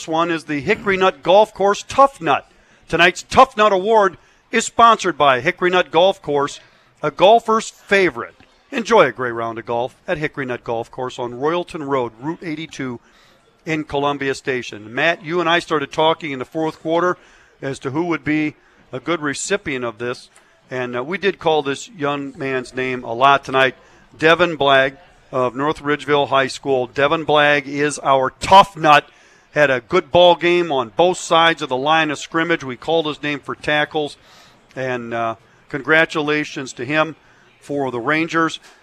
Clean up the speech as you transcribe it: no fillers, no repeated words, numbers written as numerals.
this one is the Hickory Nut Golf Course Tough Nut. Tonight's Tough Nut Award is sponsored by Hickory Nut Golf Course, a golfer's favorite. Enjoy a great round of golf at Hickory Nut Golf Course on Royalton Road, Route 82 in Columbia Station. Matt, you and I started talking in the fourth quarter as to who would be a good recipient of this, and we did call this young man's name a lot tonight, Devin Blagg of North Ridgeville High School. Devin Blagg is our tough nut. Had a good ball game on both sides of the line of scrimmage. We called his name for tackles, and congratulations to him for the Rangers.